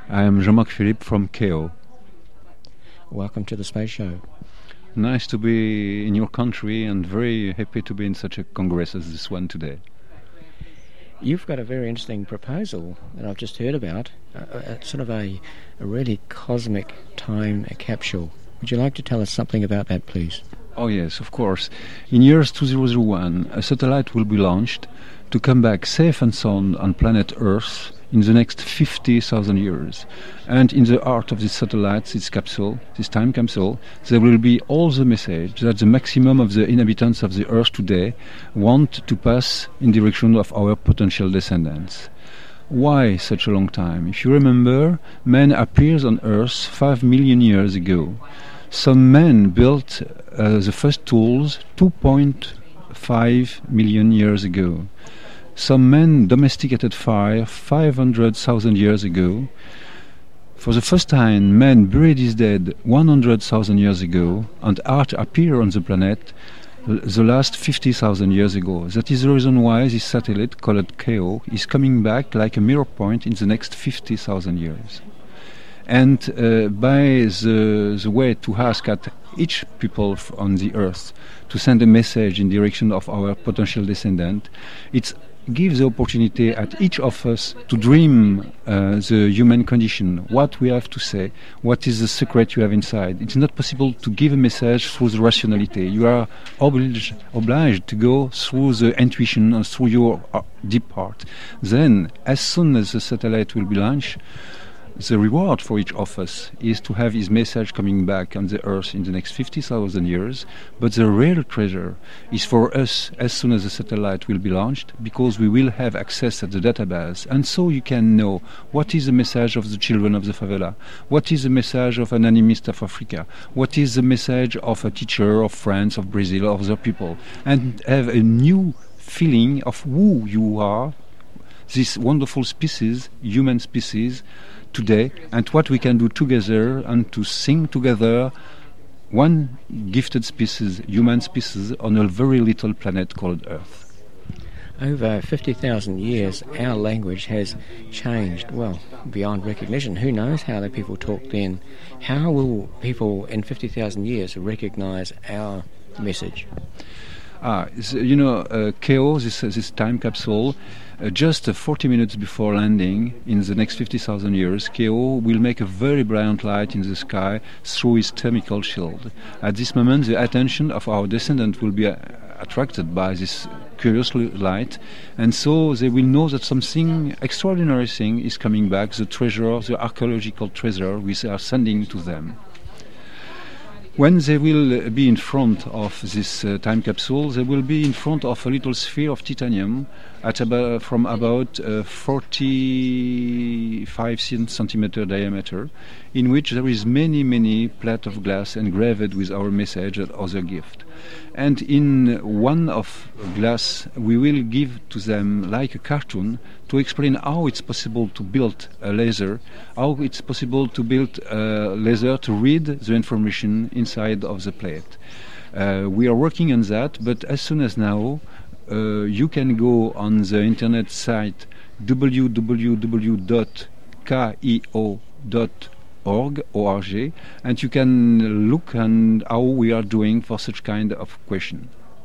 I am Jean-Marc Philippe from KO. Welcome to the Space Show. Nice to be in your country and very happy to be in such a congress as this one today. You've got a very interesting proposal that I've just heard about, sort of a really cosmic time capsule. Would you like to tell us something about that, please? Oh yes, of course. In years 2001, a satellite will be launched to come back safe and sound on planet Earth in the next 50,000 years. And in the heart of this satellite, this time capsule, there will be all the message that the maximum of the inhabitants of the Earth today want to pass in direction of our potential descendants. Why such a long time? If you remember, man appeared on Earth 5 million years ago. Some men built the first tools 2.5 million years ago. Some men domesticated fire 500,000 years ago. For the first time, man buried his dead 100,000 years ago, and art appeared on the planet the last 50,000 years ago. That is the reason why this satellite, called KO, is coming back like a mirror point in the next 50,000 years. And by the way to ask at each people on the Earth to send a message in direction of our potential descendant, it gives the opportunity at each of us to dream the human condition, what we have to say, what is the secret you have inside. It's not possible to give a message through the rationality. You are obliged to go through the intuition and through your deep heart. Then, as soon as the satellite will be launched, the reward for each of us is to have his message coming back on the Earth in the next 50,000 years. But the real treasure is for us as soon as the satellite will be launched, because we will have access at the database. And so you can know what is the message of the children of the favela, what is the message of an animist of Africa, what is the message of a teacher of France, of Brazil, of other people, and have a new feeling of who you are, this wonderful species, human species, today, and what we can do together and to sing together one gifted species, human species, on a very little planet called Earth. Over 50,000 years, our language has changed, well, beyond recognition. Who knows how the people talked then? How will people in 50,000 years recognize our message? KO, this time capsule, just 40 minutes before landing in the next 50,000 years, KO will make a very brilliant light in the sky through his thermal shield. At this moment, the attention of our descendants will be attracted by this curious light, and so they will know that something extraordinary thing is coming back, the treasure, the archaeological treasure we are sending to them. When they will be in front of this time capsule, they will be in front of a little sphere of titanium from about 45 centimeter diameter, in which there is many plates of glass engraved with our message and other gift. And in one of glass, we will give to them like a cartoon to explain how it's possible to build a laser, how it's possible to build a laser to read the information inside of the plate. We are working on that, but as soon as now, you can go on the internet site www.keo.org, and you can look on how we are doing for such kind of question.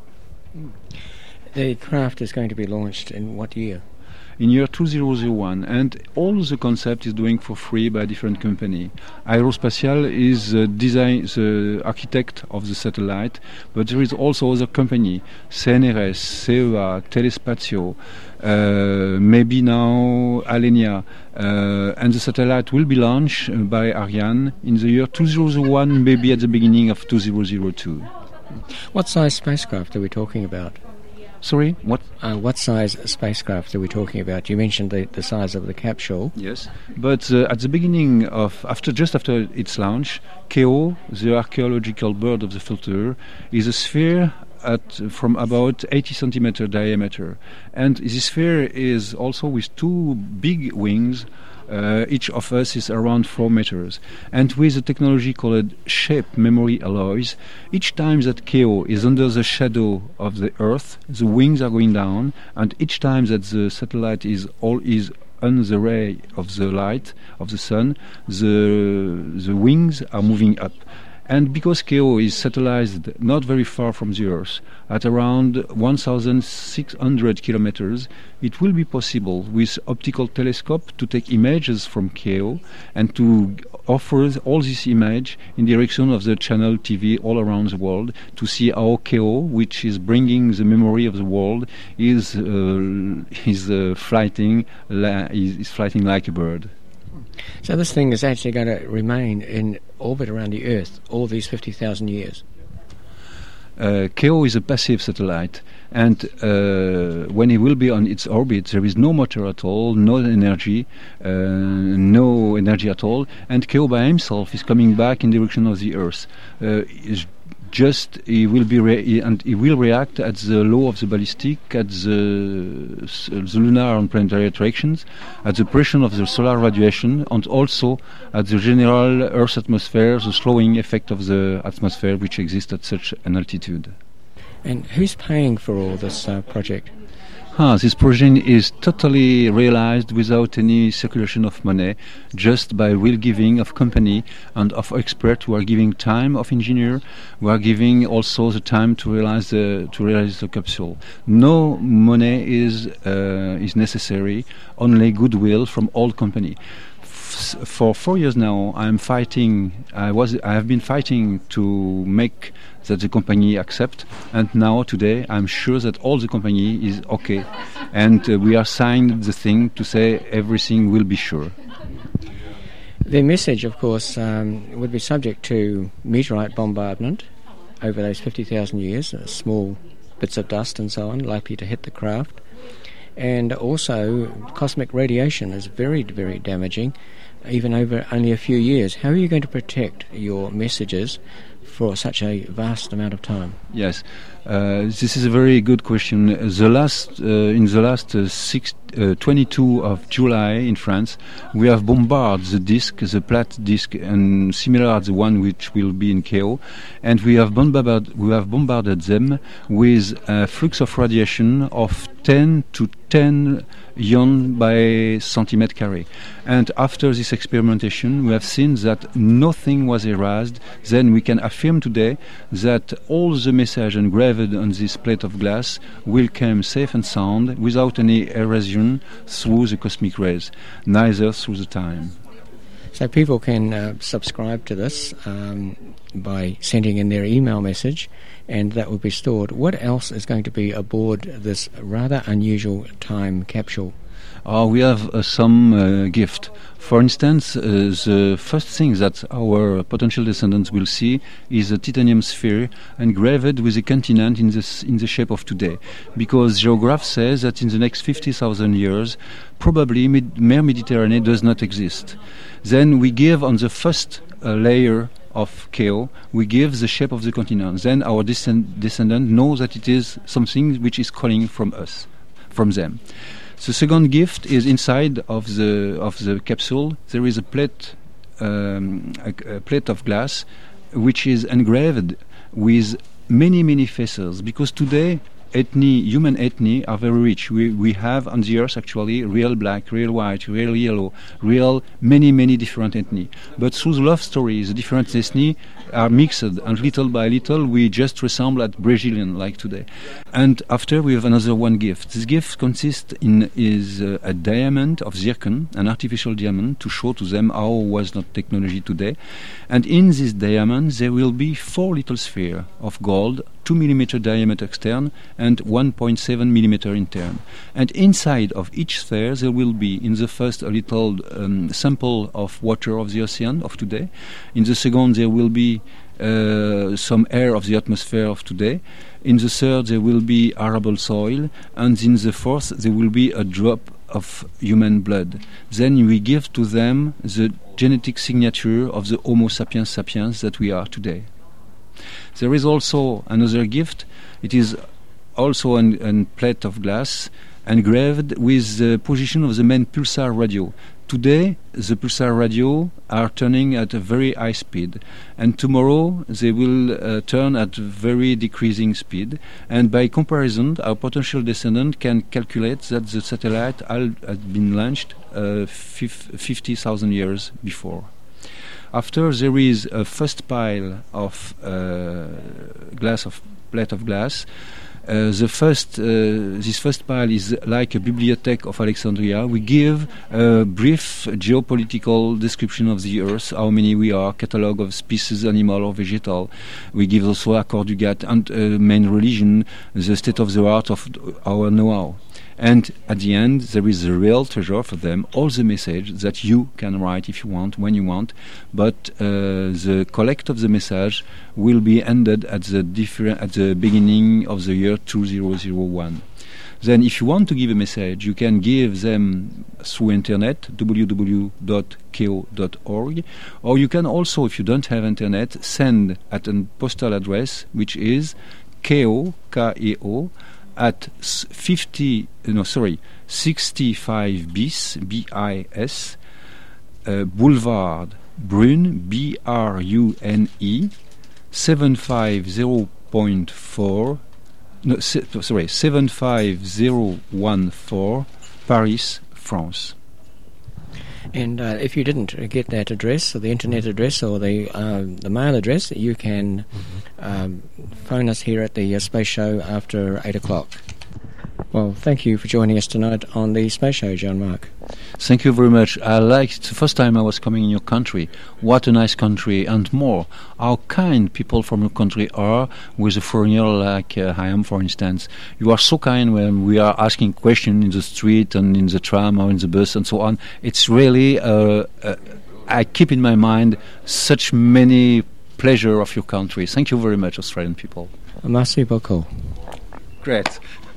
The craft is going to be launched in what year? In year 2001, and all the concept is doing for free by different company. Aerospatiale is the architect of the satellite, but there is also other company, CNRS, CEA, Telespazio, maybe now Alenia, and the satellite will be launched by Ariane in the year 2001, maybe at the beginning of 2002. What size spacecraft are we talking about? Sorry, what? What size spacecraft are we talking about? You mentioned the size of the capsule. Yes, but at the beginning of, after its launch, KO, the archaeological bird of the filter, is a sphere from about 80 centimeter diameter, and this sphere is also with two big wings. Each of us is around 4 meters. And with a technology called shape memory alloys, each time that KO is under the shadow of the Earth, the wings are going down, and each time that the satellite is on the ray of the light of the sun, the wings are moving up. And because KO is satellised not very far from the Earth, at around 1,600 kilometers, it will be possible with optical telescope to take images from KO and to offer all this image in direction of the channel TV all around the world to see how KO, which is bringing the memory of the world, is flying like a bird. So this thing is actually going to remain in orbit around the Earth all these 50,000 years? KO is a passive satellite, and when it will be on its orbit, there is no motor at all, no energy at all, and KO by himself is coming back in direction of the Earth. He will react at the law of the ballistic, at the lunar and planetary attractions, at the pressure of the solar radiation, and also at the general Earth atmosphere, the slowing effect of the atmosphere which exists at such an altitude. And who's paying for all this project? This project is totally realized without any circulation of money, just by will giving of company and of experts who are giving time, of engineer, who are giving also the time to realize the capsule. No money is necessary, only goodwill from all company. For 4 years now, I have been fighting to make that the company accept, and now today I'm sure that all the company is okay, and we are signed the thing to say everything will be sure. Their message, of course, would be subject to meteorite bombardment over those 50,000 years, small bits of dust and so on likely to hit the craft, and also cosmic radiation is very, very damaging, even over only a few years. How are you going to protect your messages for such a vast amount of time? Yes, this is a very good question. In the last 22 of July in France, we have bombarded the disk, the Platte disk, and similar to the one which will be in KO, and we have bombarded them with a flux of radiation of 10 to 10 ion by centimeter carry. And after this experimentation, we have seen that nothing was erased. Then we can affirm today that all the message engraved on this plate of glass will come safe and sound without any erosion through the cosmic rays, neither through the time. So people can subscribe to this by sending in their email message, and that will be stored. What else is going to be aboard this rather unusual time capsule? We have some gift. For instance, the first thing that our potential descendants will see is a titanium sphere engraved with a continent in the shape of today, because geographers say that in the next 50,000 years, probably Mare Mediterranean does not exist. Then we give on the first layer of KO, we give the shape of the continent. Then our descendant knows that it is something which is calling from them. The second gift is inside of the capsule. There is a plate of glass which is engraved with many faces, because today human ethnic are very rich. We have on the earth actually real black, real white, real yellow, real many different ethnic. But through the love story, the different ethnic are mixed, and little by little we just resemble at Brazilian like today. And after we have another one gift. This gift consists is a diamond of zircon, an artificial diamond, to show to them how was not technology today. And in this diamond there will be 4 little spheres of gold, 2 millimeter diameter extern and 1.7 millimeter intern. And inside of each sphere there will be, in the first, a little sample of water of the ocean of today. In the second there will be some air of the atmosphere of today. In the third there will be arable soil, and in the fourth there will be a drop of human blood. Then we give to them the genetic signature of the Homo sapiens sapiens that we are today. There is also another gift. It is also a plate of glass engraved with the position of the main pulsar radio, Today, the pulsar radio are turning at a very high speed, and tomorrow they will turn at very decreasing speed. And by comparison, our potential descendant can calculate that the satellite had been launched 50,000 years before. After there is a first pile of plate of glass. This first pile is like a bibliothèque of Alexandria. We give a brief geopolitical description of the Earth, how many we are, catalogue of species, animal or vegetal. We give also accord du GATT and main religion, the state of the art of our know-how. And at the end, there is a real treasure for them, all the message that you can write if you want, when you want, but the collect of the message will be ended at the beginning of the year 2001. Then if you want to give a message, you can give them through internet, www.keo.org, or you can also, if you don't have internet, send at a postal address, which is KEO, K-E-O, at 65 bis, B-I-S, Boulevard Brune, B-R-U-N-E, 75014, Paris, France. And if you didn't get that address, or the internet address, or the mail address, you can phone us here at the Space Show after 8 o'clock. Well, thank you for joining us tonight on the Space Show, Jean-Marc. Thank you very much. I liked the first time I was coming in your country. What a nice country, and more, how kind people from your country are with a foreigner like I am, for instance. You are so kind when we are asking questions in the street and in the tram or in the bus and so on. It's really, I keep in my mind such many pleasure of your country. Thank you very much, Australian people. Merci beaucoup. Great.